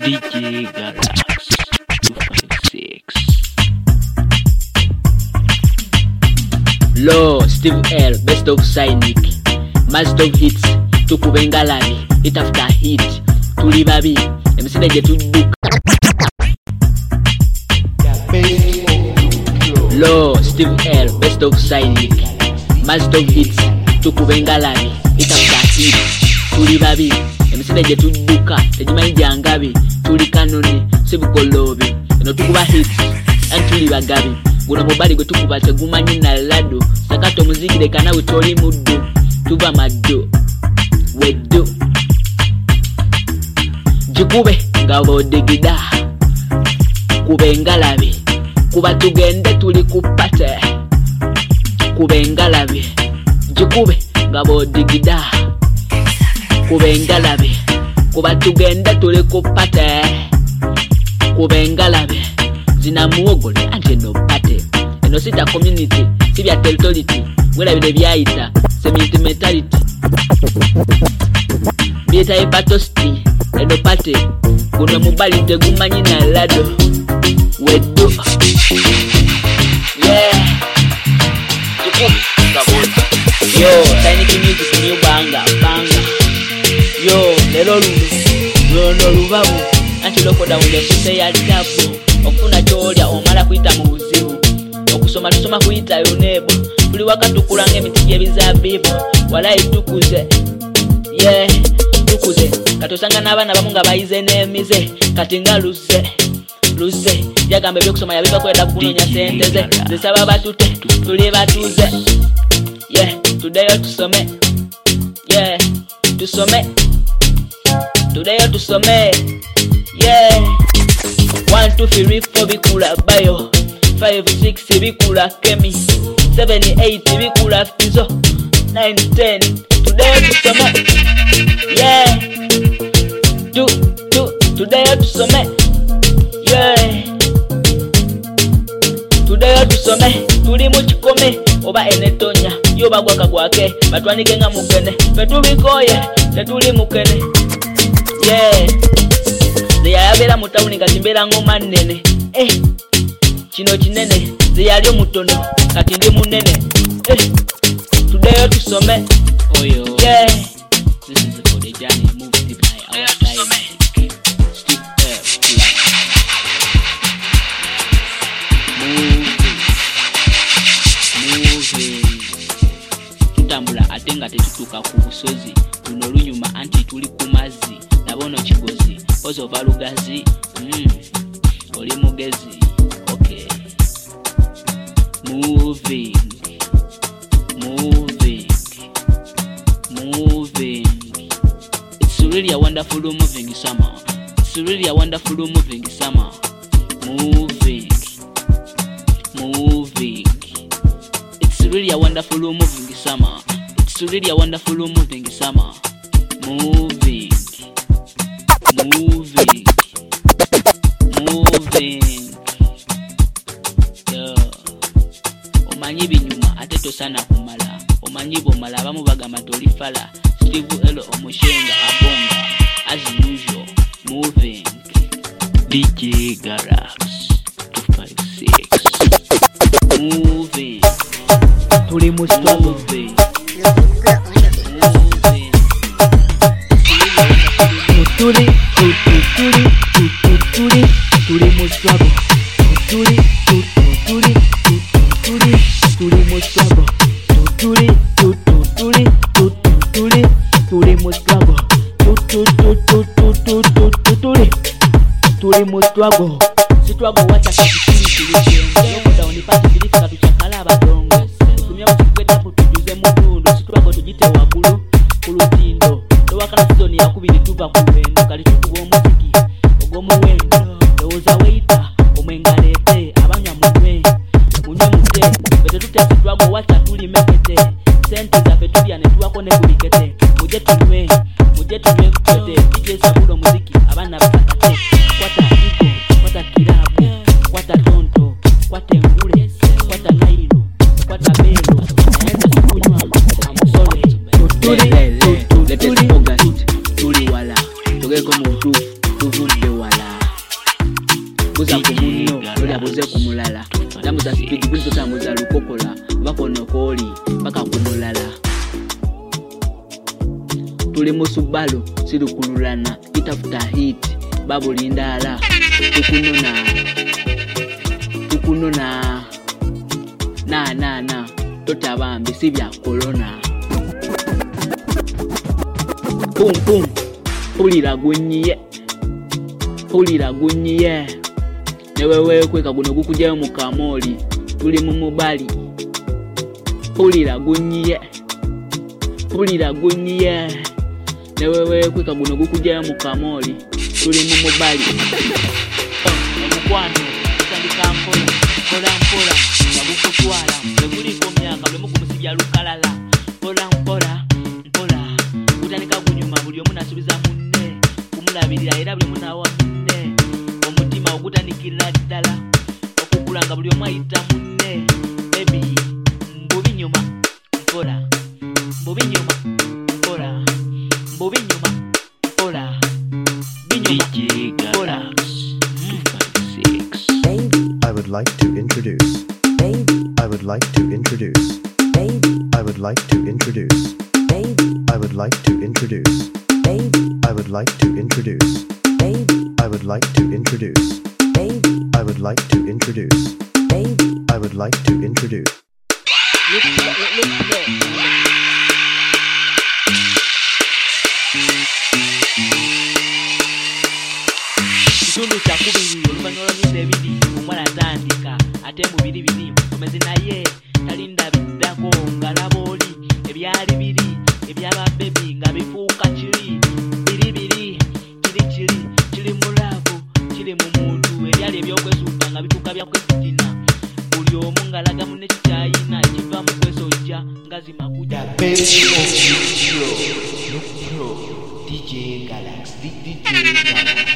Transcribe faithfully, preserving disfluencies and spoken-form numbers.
D J Galax two five six. Lo Steve L, best of Cynic, master of hits, tukubengalani, hit after hit, tuli babi, emisinde je tuduka. Lo Steve L, best of Cynic, master of hits, tukubengalani, hit after hit, tuli babi, emisinde je tuduka, tejimanyi jangabi, tuli kanoni, sibukolobi, eno tukuba hits, antuli bagabi. Guna mobali gwe tukuba tegumanyi na lado, sakato muziki leka nawe toli muddu, tuba maddo weddo jikube nga bodigida kube ngalabe kuba tugende tuli kupate kube ngalabe jikube nga bodigida kube ngalabe kuba tugende tuli kupate kube ngalabe zina muogole ante no pate eno sita community sibya territory wela bide byaita sentimentality bieta hepatosti eno pate kuna mubali tegumanyi na lado weddo yeah tuku kabota yo Cynic music new banga banga yo lelo lulu lolo lubabu anti loko da unde sise ya tabu okufuna kyolya omala kuyita mu buzibu okusoma tusoma kuyita yonebo tuli wakatukula ng'emiti gy'ebizabibu walayi tukuze yeah tukuze katosanga n'abaana bamu nga bayize n'emize kati nga luze luze yagamba ebyokusoma yabiva kwenda kunoonya sente ze zisaba batute tuli batuze yeah tudeyo tusome yeah tusome tudeyo tusome yeah one two three four bikula bayo five six bikula kemi seven eight bikula fizo nine ten today tusome yeah do do today tusome yeah today tusome tuli mu kikome oba enetonya yoba gwaka gwake batwanike nga mukene petubikoye tetuli mukene yeah zeyayabera mu tawuni kati mbera ngoma nnene eh kino kinene zeyali omutono kati ndi munene eh today tusome oyo yeah this is for the journey moved by our time stick up move tutambula atenga tetutuka ku busozi tuno lunyuma anti tuli ku mazzi nabono kigozi ozo balugazi mm oli mugezi okay moving moving moving it's really a wonderful moving summer it's really a wonderful moving summer moving moving it's really a wonderful moving summer it's really a wonderful moving summer moving moving moving yeah. Omanyi binyuma ate tosana kumala omanyi bomala abamu bagamba tolifala Steve L omushenga abonga as usual moving D J Galax two five six moving tuli mu struggle moving tuli tuli tuli tuli mu struggle tuli tuli tuli tuli mu struggle tuli tuli tuli tuli mu struggle tuli tuli mu struggle struggle wacha kitili kile ndio unipata kilifika tuchakala abadongo tukumya kukwenda kutujuze mutundu struggle tujite wagulu kulutindo wakana sizoni yakubiri tuva kuwendo kali tukuwa omuziki ogw'omuwendo lowooza weita omwengalete abanywa munywe munywe mute bete tutya sitwago wacha tuli mekete sente zaffe tulya ne tuwako ne bulikete muje tunywe muje tunywe kutete D J Sabulo muziki abana bakate kwata iko kwata kirabu kwata tonto kwata ngule kwata nailo kwata belo naenda kunywa amusole tuli tuli tuli wala tugeko mu tuvudde wala buza ku munno oli abuze ku mulala tambuza speed buzo tambuza lukokola bakono koli paka ku mulala tuli mu Subaru sirukululana itafuta hit babu lindala tukunona tukunona na na na totabambi sibya corona pum pum pulira gunyiye pulira gunyiye newewe kweka guno gukujayo mu kamoli tuli mu mubali pulira gunyiye pulira gunyiye newewe kweka guno gukujayo mu kamoli tuli mu mubali omukwano tandika mpola mpola mpola ngabukutwala bweguliko myaka bwe mukumusibya lukalala mpola mpola mpola kutandika kunyuma buli omu nasubiza munne kumulabirira era buli munawa munne omutima ogutandikirira ddala okukulanga buli omu ayita munne baby mbubi nyuma mpola mbubi nyuma mpola mbubi nyuma mpola binyuma mpola. I would like to introduce. Baby. I would like to introduce. Baby. I would like to introduce. Baby. I would like to introduce. Baby. I would like to introduce. Baby. I would like to introduce. Baby. I would like to introduce. Baby. I would like to introduce. Look, look, look, look. Kitundu kya kubiri oluvannyuma lw'emyezi ebiri omwana atandika ate mu biri biri omezi naye talinda biddako ng'alaba oli ebyali biri ebyaba bebi nga bifuuka kiri biri biri kiri kiri kiri mu laavu kiri mu muntu ebyali ebyokwesuuta nga bituuka byakwesitina buli omu ng'alaga munne kikyayina ekivaamu kwesojja nga zimakuja D J Galaxy D J Galaxy